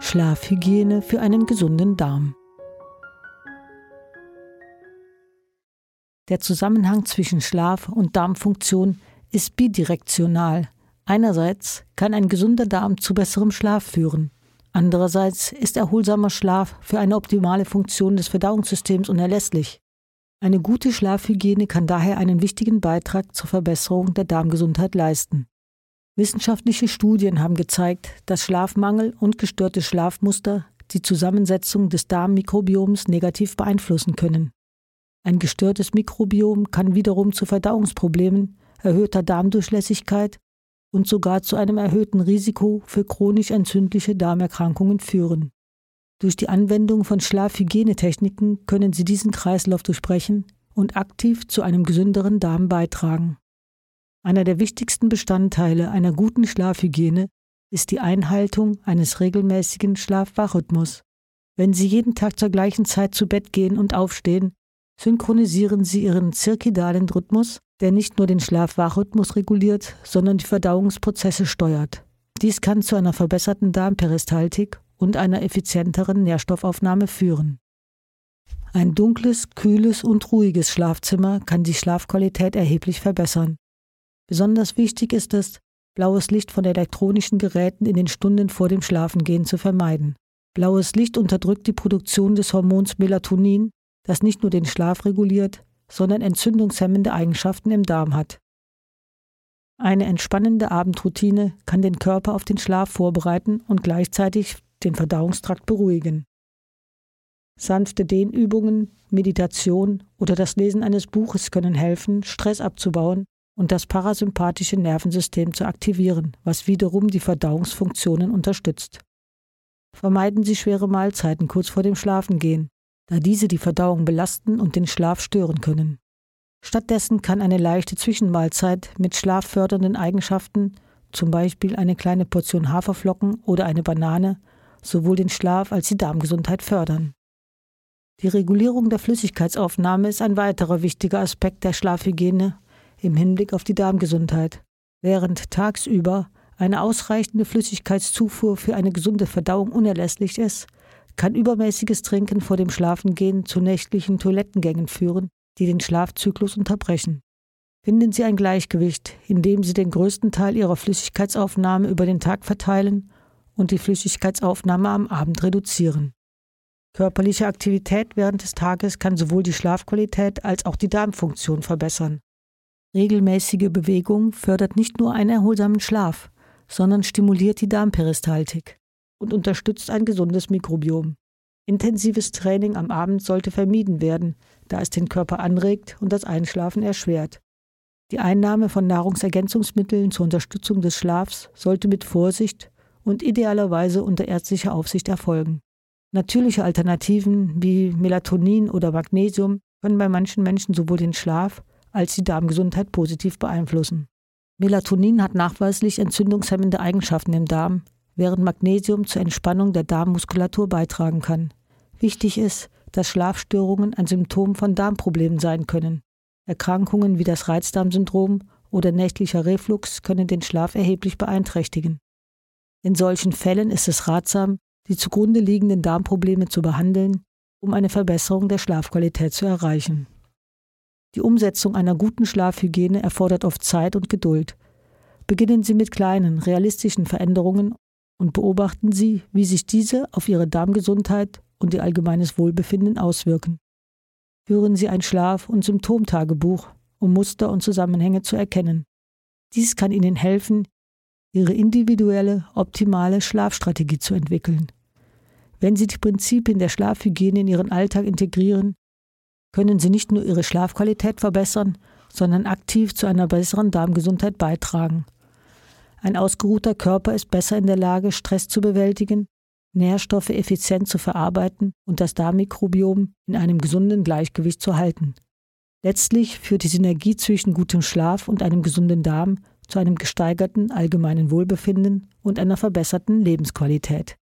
Schlafhygiene für einen gesunden Darm. Der Zusammenhang zwischen Schlaf und Darmfunktion ist bidirektional. Einerseits kann ein gesunder Darm zu besserem Schlaf führen. Andererseits ist erholsamer Schlaf für eine optimale Funktion des Verdauungssystems unerlässlich. Eine gute Schlafhygiene kann daher einen wichtigen Beitrag zur Verbesserung der Darmgesundheit leisten. Wissenschaftliche Studien haben gezeigt, dass Schlafmangel und gestörte Schlafmuster die Zusammensetzung des Darmmikrobioms negativ beeinflussen können. Ein gestörtes Mikrobiom kann wiederum zu Verdauungsproblemen, erhöhter Darmdurchlässigkeit und sogar zu einem erhöhten Risiko für chronisch entzündliche Darmerkrankungen führen. Durch die Anwendung von Schlafhygienetechniken können Sie diesen Kreislauf durchbrechen und aktiv zu einem gesünderen Darm beitragen. Einer der wichtigsten Bestandteile einer guten Schlafhygiene ist die Einhaltung eines regelmäßigen Schlaf-Wach-Rhythmus. Wenn Sie jeden Tag zur gleichen Zeit zu Bett gehen und aufstehen, synchronisieren Sie Ihren zirkadianen Rhythmus, der nicht nur den Schlaf-Wach-Rhythmus reguliert, sondern die Verdauungsprozesse steuert. Dies kann zu einer verbesserten Darmperistaltik und einer effizienteren Nährstoffaufnahme führen. Ein dunkles, kühles und ruhiges Schlafzimmer kann die Schlafqualität erheblich verbessern. Besonders wichtig ist es, blaues Licht von elektronischen Geräten in den Stunden vor dem Schlafengehen zu vermeiden. Blaues Licht unterdrückt die Produktion des Hormons Melatonin, das nicht nur den Schlaf reguliert, sondern entzündungshemmende Eigenschaften im Darm hat. Eine entspannende Abendroutine kann den Körper auf den Schlaf vorbereiten und gleichzeitig den Verdauungstrakt beruhigen. Sanfte Dehnübungen, Meditation oder das Lesen eines Buches können helfen, Stress abzubauen und das parasympathische Nervensystem zu aktivieren, was wiederum die Verdauungsfunktionen unterstützt. Vermeiden Sie schwere Mahlzeiten kurz vor dem Schlafengehen, da diese die Verdauung belasten und den Schlaf stören können. Stattdessen kann eine leichte Zwischenmahlzeit mit schlaffördernden Eigenschaften, zum Beispiel eine kleine Portion Haferflocken oder eine Banane, sowohl den Schlaf als die Darmgesundheit fördern. Die Regulierung der Flüssigkeitsaufnahme ist ein weiterer wichtiger Aspekt der Schlafhygiene im Hinblick auf die Darmgesundheit. Während tagsüber eine ausreichende Flüssigkeitszufuhr für eine gesunde Verdauung unerlässlich ist, kann übermäßiges Trinken vor dem Schlafengehen zu nächtlichen Toilettengängen führen, die den Schlafzyklus unterbrechen. Finden Sie ein Gleichgewicht, indem Sie den größten Teil Ihrer Flüssigkeitsaufnahme über den Tag verteilen und die Flüssigkeitsaufnahme am Abend reduzieren. Körperliche Aktivität während des Tages kann sowohl die Schlafqualität als auch die Darmfunktion verbessern. Regelmäßige Bewegung fördert nicht nur einen erholsamen Schlaf, sondern stimuliert die Darmperistaltik und unterstützt ein gesundes Mikrobiom. Intensives Training am Abend sollte vermieden werden, da es den Körper anregt und das Einschlafen erschwert. Die Einnahme von Nahrungsergänzungsmitteln zur Unterstützung des Schlafs sollte mit Vorsicht und idealerweise unter ärztlicher Aufsicht erfolgen. Natürliche Alternativen wie Melatonin oder Magnesium können bei manchen Menschen sowohl den Schlaf als die Darmgesundheit positiv beeinflussen. Melatonin hat nachweislich entzündungshemmende Eigenschaften im Darm, während Magnesium zur Entspannung der Darmmuskulatur beitragen kann. Wichtig ist, dass Schlafstörungen ein Symptom von Darmproblemen sein können. Erkrankungen wie das Reizdarmsyndrom oder nächtlicher Reflux können den Schlaf erheblich beeinträchtigen. In solchen Fällen ist es ratsam, die zugrunde liegenden Darmprobleme zu behandeln, um eine Verbesserung der Schlafqualität zu erreichen. Die Umsetzung einer guten Schlafhygiene erfordert oft Zeit und Geduld. Beginnen Sie mit kleinen, realistischen Veränderungen und beobachten Sie, wie sich diese auf Ihre Darmgesundheit und Ihr allgemeines Wohlbefinden auswirken. Führen Sie ein Schlaf- und Symptomtagebuch, um Muster und Zusammenhänge zu erkennen. Dies kann Ihnen helfen, Ihre individuelle, optimale Schlafstrategie zu entwickeln. Wenn Sie die Prinzipien der Schlafhygiene in Ihren Alltag integrieren, können Sie nicht nur Ihre Schlafqualität verbessern, sondern aktiv zu einer besseren Darmgesundheit beitragen. Ein ausgeruhter Körper ist besser in der Lage, Stress zu bewältigen, Nährstoffe effizient zu verarbeiten und das Darmmikrobiom in einem gesunden Gleichgewicht zu halten. Letztlich führt die Synergie zwischen gutem Schlaf und einem gesunden Darm zu einem gesteigerten allgemeinen Wohlbefinden und einer verbesserten Lebensqualität.